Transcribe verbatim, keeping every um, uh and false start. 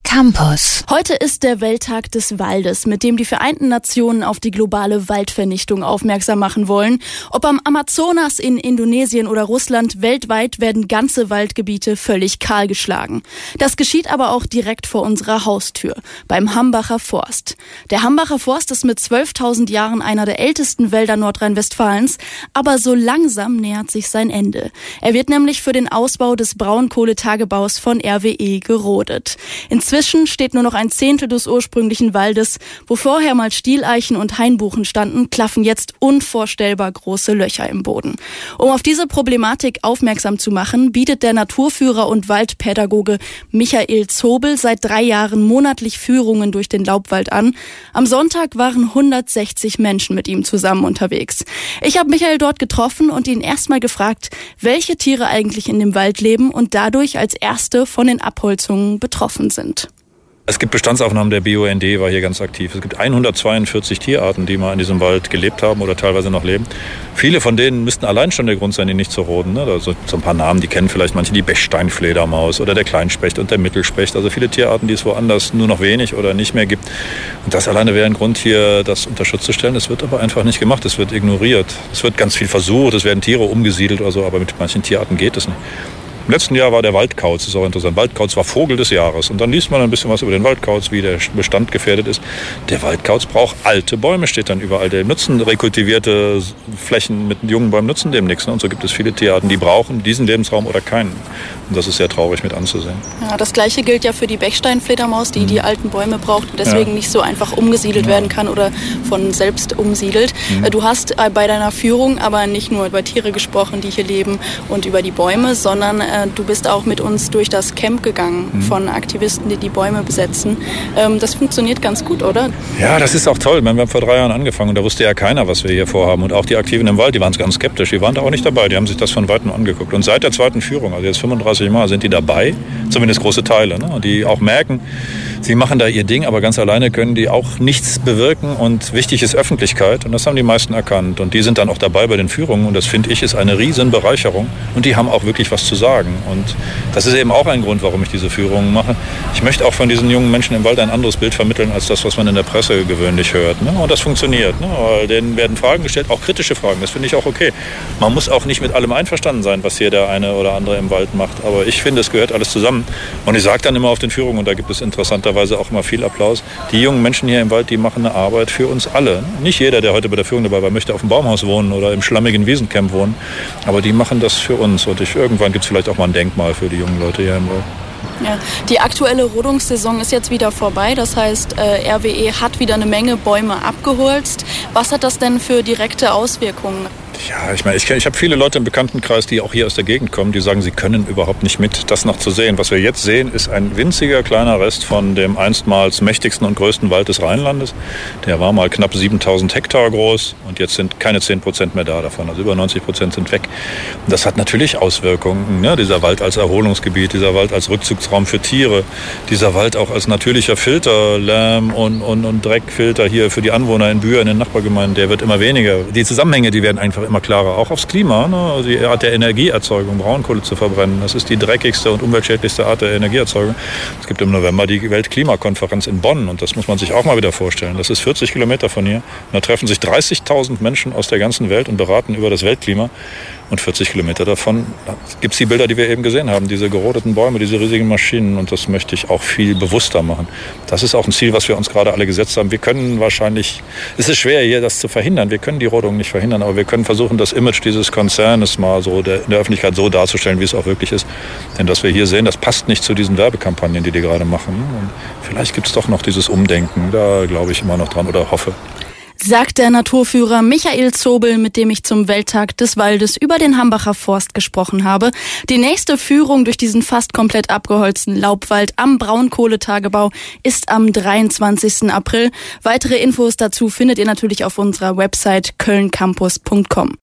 Campus. Heute ist der Welttag des Waldes, mit dem die Vereinten Nationen auf die globale Waldvernichtung aufmerksam machen wollen. Ob am Amazonas, in Indonesien oder Russland, weltweit werden ganze Waldgebiete völlig kahlgeschlagen. Das geschieht aber auch direkt vor unserer Haustür, beim Hambacher Forst. Der Hambacher Forst ist mit zwölftausend Jahren einer der ältesten Wälder Nordrhein-Westfalens, aber so langsam nähert sich sein Ende. Er wird nämlich für den Ausbau des Braunkohletagebaus von R W E gerodet. Inzwischen steht nur noch ein Zehntel des ursprünglichen Waldes. Wo vorher mal Stieleichen und Hainbuchen standen, klaffen jetzt unvorstellbar große Löcher im Boden. Um auf diese Problematik aufmerksam zu machen, bietet der Naturführer und Waldpädagoge Michael Zobel seit drei Jahren monatlich Führungen durch den Laubwald an. Am Sonntag waren hundertsechzig Menschen mit ihm zusammen unterwegs. Ich habe Michael dort getroffen und ihn erstmal gefragt, welche Tiere eigentlich in dem Wald leben und dadurch als erste von den Abholzungen betroffen sind. Es gibt Bestandsaufnahmen, der B U N D war hier ganz aktiv. Es gibt hundertzweiundvierzig Tierarten, die mal in diesem Wald gelebt haben oder teilweise noch leben. Viele von denen müssten allein schon der Grund sein, ihn nicht zu roden. Ne? Also so ein paar Namen, die kennen vielleicht manche, die Bechsteinfledermaus oder der Kleinspecht und der Mittelspecht. Also viele Tierarten, die es woanders nur noch wenig oder nicht mehr gibt. Und das alleine wäre ein Grund, hier das unter Schutz zu stellen. Es wird aber einfach nicht gemacht, es wird ignoriert. Es wird ganz viel versucht, es werden Tiere umgesiedelt oder so, aber mit manchen Tierarten geht es nicht. Im letzten Jahr war der Waldkauz, das ist auch interessant. Waldkauz war Vogel des Jahres. Und dann liest man ein bisschen was über den Waldkauz, wie der Bestand gefährdet ist. Der Waldkauz braucht alte Bäume, steht dann überall. Der nutzen rekultivierte Flächen mit jungen Bäumen, nutzen dem nichts. Ne? Und so gibt es viele Tierarten, die brauchen diesen Lebensraum oder keinen. Und das ist sehr traurig mit anzusehen. Ja, das Gleiche gilt ja für die Bechsteinfledermaus, die mhm. die alten Bäume braucht und deswegen ja. nicht so einfach umgesiedelt ja. werden kann oder von selbst umsiedelt. Mhm. Du hast bei deiner Führung aber nicht nur über Tiere gesprochen, die hier leben und über die Bäume, sondern du bist auch mit uns durch das Camp gegangen mhm. von Aktivisten, die die Bäume besetzen. Das funktioniert ganz gut, oder? Ja, das ist auch toll. Wir haben vor drei Jahren angefangen und da wusste ja keiner, was wir hier vorhaben. Und auch die Aktiven im Wald, die waren ganz skeptisch. Die waren da auch nicht dabei. Die haben sich das von Weitem angeguckt. Und seit der zweiten Führung, also jetzt fünfunddreißig Mal, sind die dabei. Zumindest große Teile. Ne? Die auch merken, sie machen da ihr Ding, aber ganz alleine können die auch nichts bewirken. Und wichtig ist Öffentlichkeit. Und das haben die meisten erkannt. Und die sind dann auch dabei bei den Führungen. Und das, finde ich, ist eine riesen Bereicherung. Und die haben auch wirklich was zu sagen. Und das ist eben auch ein Grund, warum ich diese Führungen mache. Ich möchte auch von diesen jungen Menschen im Wald ein anderes Bild vermitteln, als das, was man in der Presse gewöhnlich hört. Ne? Und das funktioniert. Ne? Weil denen werden Fragen gestellt, auch kritische Fragen. Das finde ich auch okay. Man muss auch nicht mit allem einverstanden sein, was hier der eine oder andere im Wald macht. Aber ich finde, es gehört alles zusammen. Und ich sage dann immer auf den Führungen, und da gibt es interessanterweise auch immer viel Applaus, die jungen Menschen hier im Wald, die machen eine Arbeit für uns alle. Nicht jeder, der heute bei der Führung dabei war, möchte auf dem Baumhaus wohnen oder im schlammigen Wiesencamp wohnen. Aber die machen das für uns. Und ich, irgendwann gibt es vielleicht auch mal ein Denkmal für die jungen Leute hier im Wald. Ja, die aktuelle Rodungssaison ist jetzt wieder vorbei. Das heißt, äh, R W E hat wieder eine Menge Bäume abgeholzt. Was hat das denn für direkte Auswirkungen? Ja, ich meine, ich, ich habe viele Leute im Bekanntenkreis, die auch hier aus der Gegend kommen, die sagen, sie können überhaupt nicht mit, das noch zu sehen. Was wir jetzt sehen, ist ein winziger kleiner Rest von dem einstmals mächtigsten und größten Wald des Rheinlandes. Der war mal knapp siebentausend Hektar groß und jetzt sind keine zehn Prozent mehr da davon. Also über neunzig Prozent sind weg. Und das hat natürlich Auswirkungen. Ne? Dieser Wald als Erholungsgebiet, dieser Wald als Rückzugsraum für Tiere, dieser Wald auch als natürlicher Filter, Lärm und, und, und Dreckfilter hier für die Anwohner in Bühr, in den Nachbargemeinden, der wird immer weniger. Die Zusammenhänge, die werden einfach immer klarer, auch aufs Klima. Ne? Die Art der Energieerzeugung, Braunkohle zu verbrennen, das ist die dreckigste und umweltschädlichste Art der Energieerzeugung. Es gibt im November die Weltklimakonferenz in Bonn und das muss man sich auch mal wieder vorstellen. Das ist vierzig Kilometer von hier. Und da treffen sich dreißigtausend Menschen aus der ganzen Welt und beraten über das Weltklima. Und vierzig Kilometer davon gibt es die Bilder, die wir eben gesehen haben, diese gerodeten Bäume, diese riesigen Maschinen. Und das möchte ich auch viel bewusster machen. Das ist auch ein Ziel, was wir uns gerade alle gesetzt haben. Wir können wahrscheinlich, es ist schwer hier das zu verhindern, wir können die Rodung nicht verhindern, aber wir können versuchen, das Image dieses Konzernes mal so der, in der Öffentlichkeit so darzustellen, wie es auch wirklich ist. Denn das wir hier sehen, das passt nicht zu diesen Werbekampagnen, die die gerade machen. Und vielleicht gibt es doch noch dieses Umdenken, da glaube ich immer noch dran oder hoffe. Sagt der Naturführer Michael Zobel, mit dem ich zum Welttag des Waldes über den Hambacher Forst gesprochen habe. Die nächste Führung durch diesen fast komplett abgeholzten Laubwald am Braunkohletagebau ist am dreiundzwanzigsten April. Weitere Infos dazu findet ihr natürlich auf unserer Website köln campus punkt com.